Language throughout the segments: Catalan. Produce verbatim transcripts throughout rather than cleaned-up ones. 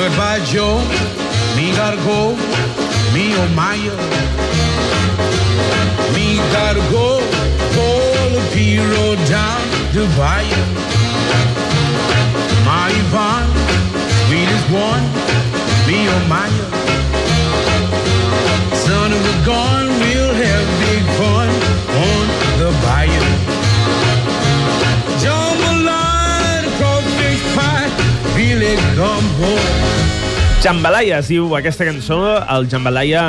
Lord, by Joe, me gotta go, me oh my, me gotta go, pull the P road down to Bayou. My Yvonne, sweetest one, me oh my, son of a gun, we'll have big fun on the Bayou. Jambalaya, crawfish pie, feel it gumbo. Jambalaya es diu aquesta cançó. El jambalaya,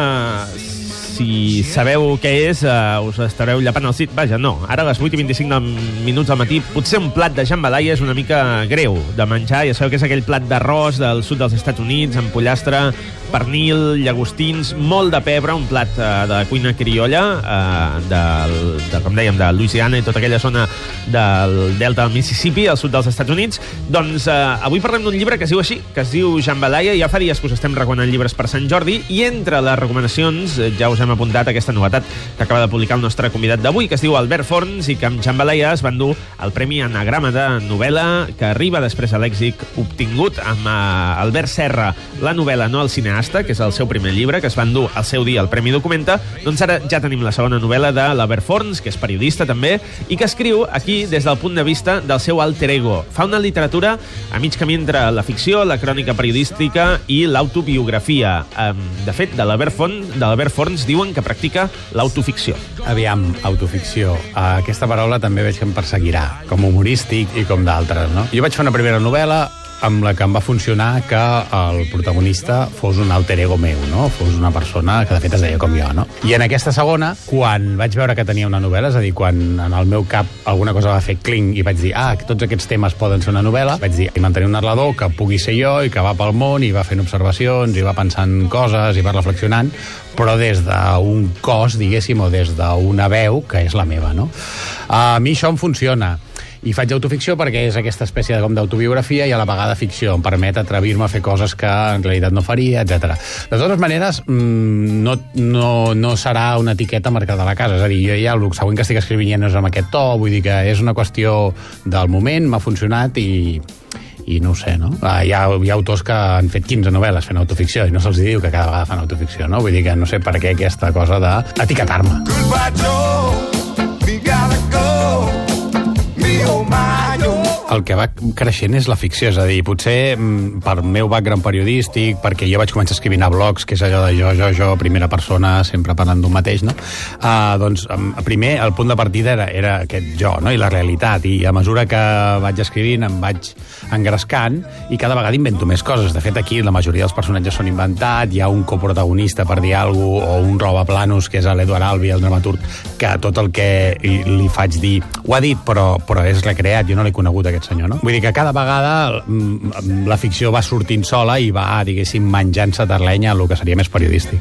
si sabeu què és, uh, us estareu llapant el cit. Vaja, no. Ara a les vuit i vint-i-cinc minuts al matí, potser un plat de jambalaya és una mica greu de menjar. Ja sabeu que és aquell plat d'arròs del sud dels Estats Units, amb pollastre, pernil, llagostins, molt de pebre, un plat uh, de cuina criolla, uh, de, de, com dèiem, de Louisiana i tota aquella zona del delta del Mississippi, al sud dels Estats Units. Doncs uh, avui parlem d'un llibre que es diu així, que es diu Jambalaya. Ja fa dies que us estem recomanant llibres per Sant Jordi, i entre les recomanacions ja us hem apuntat aquesta novetat que acaba de publicar el nostre convidat d'avui, que es diu Albert Forns, i que amb Jambalaya es va endur el Premi Anagrama de novel·la, que arriba després a l'èxit obtingut amb uh, Albert Serra, la novel·la No al cineasta, que és el seu primer llibre, que es va endur al seu dia el Premi Documenta. Doncs ara ja tenim la segona novel·la de l'Albert Forns, que és periodista també, i que escriu aquí des del punt de vista del seu alter ego. Fa una literatura a mig camí entre la ficció, la crònica periodística i l'autobiografia. De fet, de l'Albert Forns, de l'Albert Forns diuen que practica l'autoficció. Aviam, autoficció. Aquesta paraula també veig que em perseguirà, com humorístic i com d'altres, no? Jo vaig fer una primera novel·la amb la que em va funcionar que el protagonista fos un alter ego meu, no? Fos una persona que de fet es deia com jo, no? I en aquesta segona, quan vaig veure que tenia una novel·la, és a dir, quan en el meu cap alguna cosa va fer cling i vaig dir, ah, que tots aquests temes poden ser una novel·la, vaig dir, i mantenir un narrador que pugui ser jo i que va pel món i va fent observacions i va pensant coses i va reflexionant, però des d'un cos, diguéssim, o des d'una veu que és la meva, no? A mi això em funciona. I faig autoficció perquè és aquesta espècie de com d'autobiografia i a la vegada ficció. Em permet atrevir-me a fer coses que en realitat no faria, etcètera. De totes maneres, no, no, no serà una etiqueta marcada a la casa. És a dir, jo ja el següent que estic escrivint ja no és amb aquest to, vull dir que és una qüestió del moment, m'ha funcionat i... i no ho sé, no? Hi ha, hi ha autors que han fet quinze novel·les fent autoficció i no se'ls diu que cada vegada fan autoficció, no? Vull dir que no sé per què aquesta cosa d'etiquetar-me. Goodbye, Joe, we gotta go. El que va creixent és la ficció, és a dir, potser per meu background periodístic, perquè jo vaig començar escrivint a blogs, que és allò de jo, jo, jo, primera persona, sempre parlant d'un mateix, no? Uh, doncs, primer, el punt de partida era, era aquest jo, no?, i la realitat, i a mesura que vaig escrivint em vaig engrescant i cada vegada invento més coses. De fet, aquí la majoria dels personatges són inventats, hi ha un coprotagonista, per dir alguna cosa, o un robaplanos, que és l'Eduard Albi, el dramaturg, que tot el que li faig dir ho ha dit, però, però és recreat, jo no l'he conegut, aquest senyor, no? Vull dir que cada vegada la ficció va sortint sola i va, diguéssim, menjant-se terlenya el que seria més periodístic.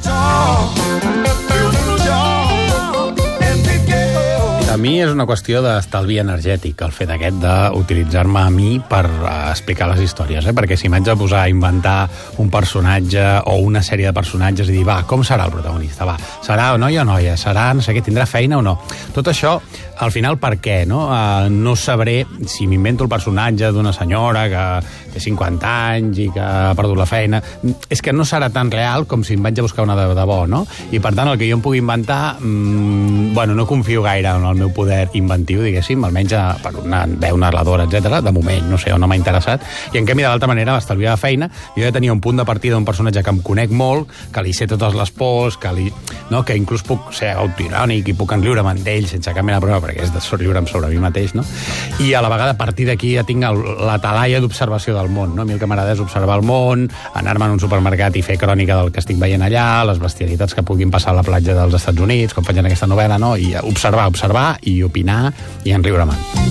A mi és una qüestió d'estalvi energètic, el fet aquest d'utilitzar-me a mi per explicar les històries, eh? Perquè si m'haig de posar a inventar un personatge o una sèrie de personatges i dir, va, com serà el protagonista? Va, serà noia o noia? Serà, no sé què, tindrà feina o no? Tot això, al final, per què, no? Uh, no sabré si m'invento el personatge d'una senyora que té cinquanta anys i que ha perdut la feina. És que no serà tan real com si em vaig a buscar una de debò, no? I, per tant, el que jo em pugui inventar, mmm, bueno, no confio gaire en el meu poder inventiu, diguéssim, almenys per una veu narradora, etcètera. De moment, no sé, no m'ha interessat. I, en canvi, de l'altra manera, l'estalviar de feina, jo ja tenia un punt de partida d'un personatge que em conec molt, que li sé totes les pors, que, li, no, que inclús puc ser autoirònic i puc enriure'm amb ell sense cap mena de problema, perquè és de riure'm sobre mi mateix, no? I a la vegada, a partir d'aquí, ja tinc el, la talaia d'observació del món, no? A mi el que m'agrada és observar el món, anar-me en un supermercat i fer crònica del que estic veient allà, les bestialitats que puguin passar a la platja dels Estats Units, com faig en aquesta novel·la, no? I observar, observar i opinar i enriure'm.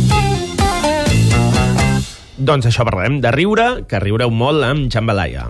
Doncs això parlarem de riure, que riureu molt amb Jambalaya.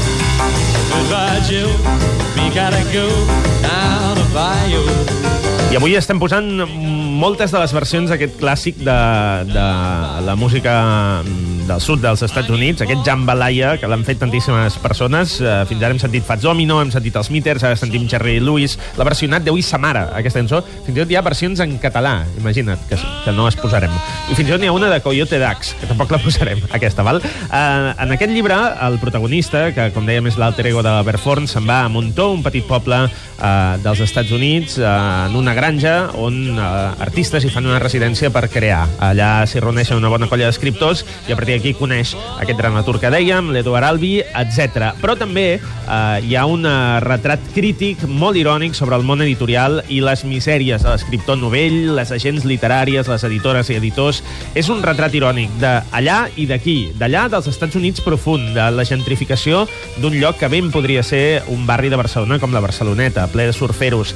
Goodbye, Joe, we gotta go down to Bayou. I avui estem posant moltes de les versions d'aquest clàssic de, de la música del sud dels Estats Units, aquest Jambalaya, que l'han fet tantíssimes persones. Fins ara hem sentit Fats Domino, hem sentit els Meters, ara sentim Jerry Lewis, l'ha versionat Déu i sa mare, aquesta cançó. Fins i tot hi ha versions en català, imagina't, que, que no es posarem. I fins i tot n'hi ha una de Coyote Dax, que tampoc la posarem, aquesta, val? Uh, en aquest llibre, el protagonista, que com dèiem és l'alter ego de Verforn, se'n va a Montó, un petit poble uh, dels Estats Units, uh, en una granja on uh, artistes hi fan una residència per crear. Allà s'hi reuneixen una bona colla d'escriptors i a partir d'aquí coneix aquest dramaturg que dèiem, l'Edward Albee, etcètera. Però també uh, hi ha un uh, retrat crític molt irònic sobre el món editorial i les misèries de l'escriptor novell, les agents literàries, les editores i editors. És un retrat irònic d'allà i d'aquí, d'allà dels Estats Units profund, de la gentrificació d'un lloc que ben podria ser un barri de Barcelona com la Barceloneta, ple de surferos.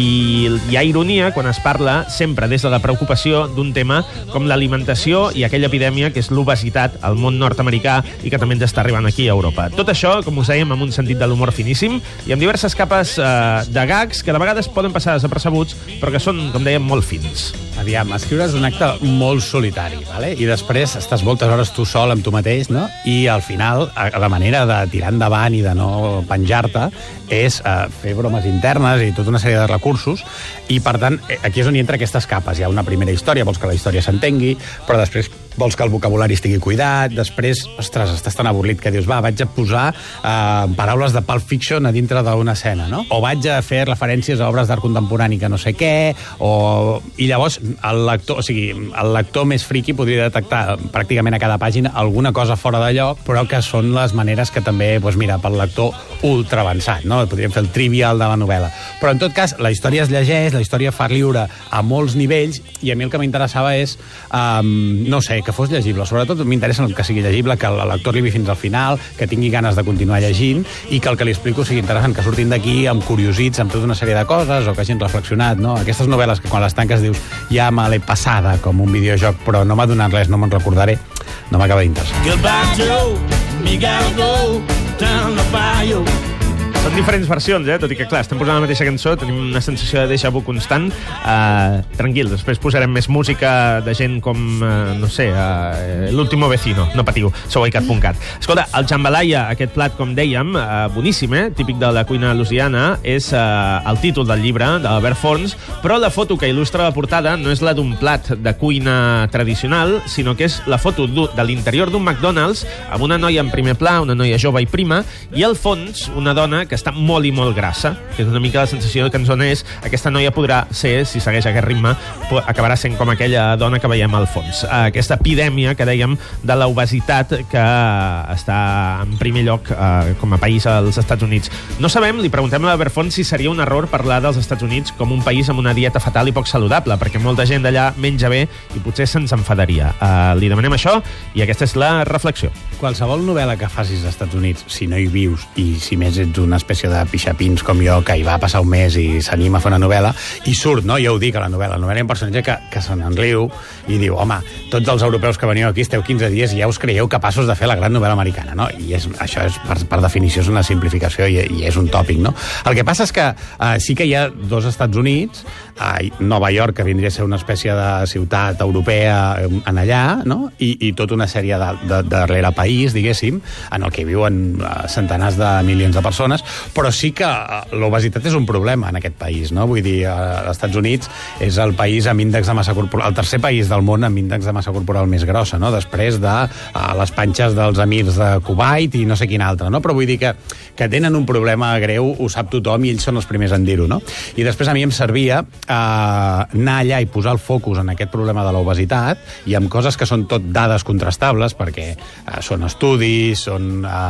I hi ha ironia quan es parla sempre des de la preocupació d'un tema com l'alimentació i aquella epidèmia que és l'obesitat al món nord-americà i que també ens està arribant aquí a Europa. Tot això, com us dèiem, amb un sentit de l'humor finíssim i amb diverses capes eh, de gags que de vegades poden passar desapercebuts, però que són, com dèiem, molt fins. Aviam, escriure és un acte molt solitari, ¿vale? I després estàs moltes hores tu sol amb tu mateix, no? I al final, la manera de tirar endavant i de no penjar-te és eh, fer bromes internes i tota una sèrie de recursos, i per tant, aquí és on hi entra aquestes capes. Hi ha una primera història, vols que la història s'entengui, però després vols que el vocabulari estigui cuidat, després, ostres, estàs tan avorrit que dius, va, vaig a posar eh, paraules de Pulp Fiction a dintre d'una escena, no? O vaig a fer referències a obres d'art contemporani que no sé què, o... I llavors, el lector, o sigui, el lector més friqui podria detectar pràcticament a cada pàgina alguna cosa fora de lloc, però que són les maneres que també, doncs mira, pel lector ultra avançat, no? Podríem fer el trivial de la novel·la. Però, en tot cas, la història es llegeix, la història fa riure a molts nivells, i a mi el que m'interessava és, um, no sé, que fos llegible. Sobretot m'interessa que sigui llegible, que el lector arribi fins al final, que tingui ganes de continuar llegint, i que el que li explico sigui interessant, que surtin d'aquí amb curiosits, amb tota una sèrie de coses, o que hagin reflexionat, no? Aquestes novel·les que quan les tanques dius, ja me l'he passada com un videojoc, però no m'ha donat res, no me'n recordaré, no m'acaba d'interessar. Goodbye, Joe. Me gotta go down the bayou. Són diferents versions, eh? Tot i que, clar, estem posant la mateixa cançó, tenim una sensació de déjà vu constant. Uh, tranquil, després posarem més música de gent com, uh, no sé, uh, l'último vecino, no patiu, sou icat punt cat. Escolta, el Jambalaya, aquest plat, com dèiem, uh, boníssim, eh? Típic de la cuina louisiana, és uh, el títol del llibre, d'Albert Forns, però la foto que il·lustra la portada no és la d'un plat de cuina tradicional, sinó que és la foto de l'interior d'un McDonald's, amb una noia en primer pla, una noia jove i prima, i al fons una dona que està molt i molt grassa, que és una mica la sensació de cançó és, aquesta noia podrà ser, si segueix aquest ritme, acabarà sent com aquella dona que veiem al fons. Aquesta epidèmia, que dèiem, de l'obesitat que està en primer lloc eh, com a país als Estats Units. No sabem, li preguntem a l'Albert Forns si seria un error parlar dels Estats Units com un país amb una dieta fatal i poc saludable, perquè molta gent d'allà menja bé i potser se'ns enfadaria. Eh, li demanem això i aquesta és la reflexió. Qualsevol novel·la que facis als Estats Units, si no hi vius i si més ets una espècie de pixapins com jo, que hi va passar un mes i s'anima a fer una novel·la, i surt, no? Jo ho dic a la novel·la. La novel·la hi ha un personatge que, que se n'enriu i diu, home, tots els europeus que veniu aquí esteu quinze dies i ja us creieu capaços de fer la gran novel·la americana, no? I és, això és, per, per definició, és una simplificació i, i és un tòpic, no? El que passa és que eh, sí que hi ha dos Estats Units, eh, Nova York, que vindria a ser una espècie de ciutat europea en allà, no? I, i tota una sèrie de, de, de darrere país, diguéssim, en el que viuen centenars de milions de persones, però sí que l'obesitat és un problema en aquest país, no? Vull dir, als Estats Units és el país amb índex de massa corporal, el tercer país del món amb índex de massa corporal més grossa, no? Després de les panxes dels emirs de Kuwait i no sé quin altre, no? Però vull dir que, que tenen un problema greu, ho sap tothom i ells són els primers en dir-ho, no? I després a mi em servia eh, anar allà i posar el focus en aquest problema de l'obesitat i amb coses que són tot dades contrastables, perquè eh, són estudis, són eh,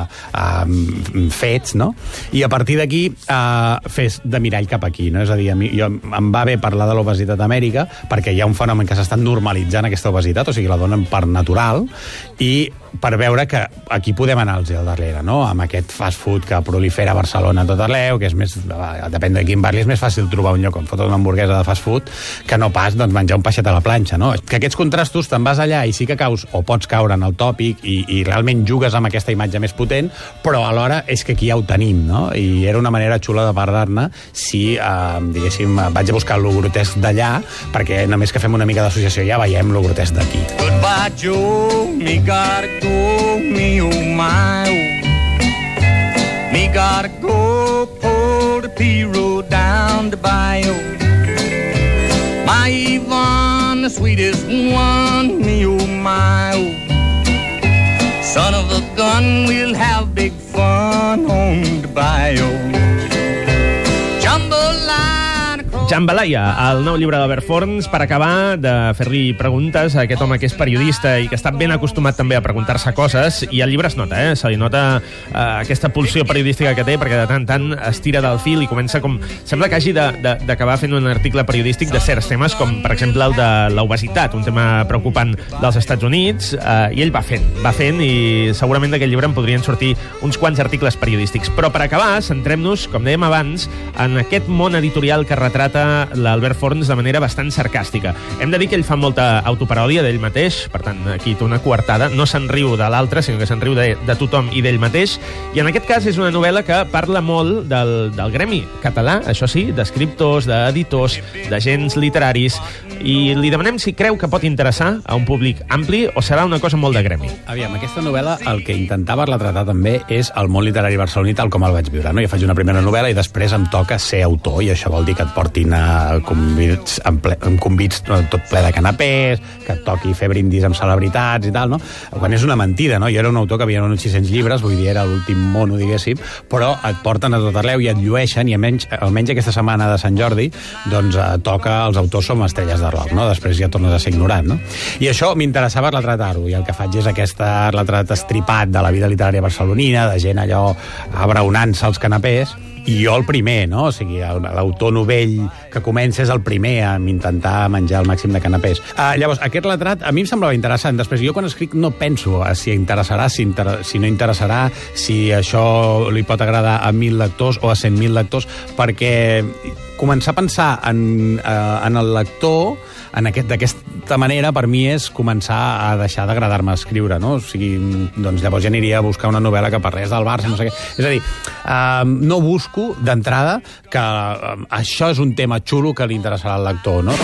eh, fets, no? I a partir d'aquí eh, fes de mirall cap aquí, no? És a dir, a mi, jo, em va bé parlar de l'obesitat a Amèrica perquè hi ha un fenomen que s'està normalitzant aquesta obesitat, o sigui, la donen per natural, i per veure que aquí podem anar-los al darrere, no? Amb aquest fast food que prolifera a Barcelona tot arreu, que és més, depèn de quin barri, és més fàcil trobar un lloc on fotre una hamburguesa de fast food que no pas doncs, menjar un peixet a la planxa, no? Que aquests contrastos te'n vas allà i sí que caus o pots caure en el tòpic i, i realment realment jugues amb aquesta imatge més potent, però alhora és que aquí ja ho tenim, no? I era una manera xula de parlar-ne si, eh, diguéssim, vaig a buscar lo grotesc d'allà, perquè només que fem una mica d'associació ja veiem lo grotesc d'aquí. Goodbye, Joe, me gotta go, me oh my oh. Me gotta go, pull the P-road down the bayou. My Yvonne, the sweetest one, me oh my oh. Son of a gun, we'll have big fun on the bayou. Jambalaya, el nou llibre d'Albert Forns, per acabar de fer-li preguntes a aquest home que és periodista i que està ben acostumat també a preguntar-se coses, i el llibre es nota, eh? Se li nota eh, aquesta pulsió periodística que té, perquè de tant en tant es tira del fil i comença com... Sembla que hagi d'acabar fent un article periodístic de certs temes, com per exemple el de l'obesitat, un tema preocupant dels Estats Units, eh, i ell va fent, va fent, i segurament d'aquest llibre en podrien sortir uns quants articles periodístics. Però per acabar, centrem-nos, com dèiem abans, en aquest món editorial que retrata l'Albert Forns de manera bastant sarcàstica. Hem de dir que ell fa molta autoparòdia d'ell mateix, per tant, aquí té una coartada, no se'n riu de l'altre, sinó que se'n riu de, de tothom i d'ell mateix, i en aquest cas és una novel·la que parla molt del, del gremi català, això sí, d'escriptors, d'editors, d'agents literaris, i li demanem si creu que pot interessar a un públic ampli o serà una cosa molt de gremi. Aviam, aquesta novel·la el que intentava retratar també és el món literari barceloní tal com el vaig viure, no? Jo faig una primera novel·la i després em toca ser autor, i això vol dir que et portin a convits, amb, ple, amb convits tot ple de canapés, que et toqui fer brindis amb celebritats i tal, no? Quan és una mentida, no? Jo era un autor que havia venut sis-cents llibres, vull dir, era l'últim mono, diguéssim, però et porten a tot arreu i et llueixen, i almenys, almenys aquesta setmana de Sant Jordi, doncs toca els autors som estrelles de rock, no? Després ja tornes a ser ignorant, no? I això m'interessava retratar-ho, i el que faig és aquesta retrat estripat de la vida literària barcelonina, de gent allò abraonant-se als canapés, i jo el primer, no? O sigui, l'autor novell que comença és el primer a intentar menjar el màxim de canapés. Uh, llavors, aquest retrat a mi em semblava interessant. Després, jo quan escric no penso a si interessarà, si, inter si no interessarà, si això li pot agradar a mil lectors o a cent mil lectors, perquè començar a pensar en, uh, en el lector en aquest, d'aquesta manera, per mi és començar a deixar d'agradar-me escriure, no? O sigui, doncs llavors ja aniria a buscar una novel·la que parlés del Barça, no sé què. És a dir, uh, no busco d'entrada que uh, això és un tema xulo que li interessarà al lector, no?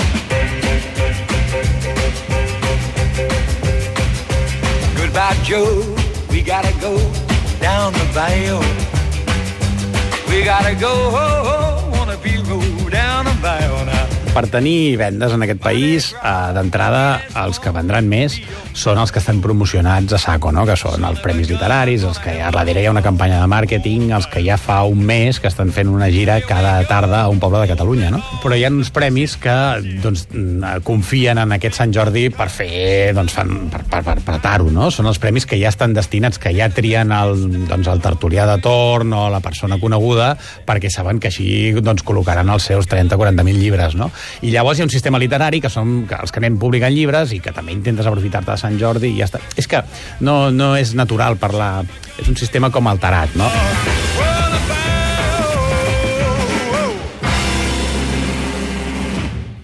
Goodbye, Joe, we gotta go down the bayou. We gotta go on a B-road down the bayou now. Per tenir vendes en aquest país, eh, d'entrada, els que vendran més són els que estan promocionats a saco, no? Que són els premis literaris, els que ja darrere hi ha una campanya de màrqueting, els que ja fa un mes que estan fent una gira cada tarda a un poble de Catalunya, no? Però hi ha uns premis que doncs, confien en aquest Sant Jordi per fer, doncs, fan, per, per, per apretar-ho, no? Són els premis que ja estan destinats, que ja trien el, doncs, el tertulià de torn o la persona coneguda, perquè saben que així doncs, col·locaran els seus trenta o quaranta mil llibres, no? I llavors hi ha un sistema literari que són que els que anem publicant llibres i que també intentes aprofitar-te de Sant Jordi i ja està. És que no, no és natural parlar... És un sistema com alterat, no?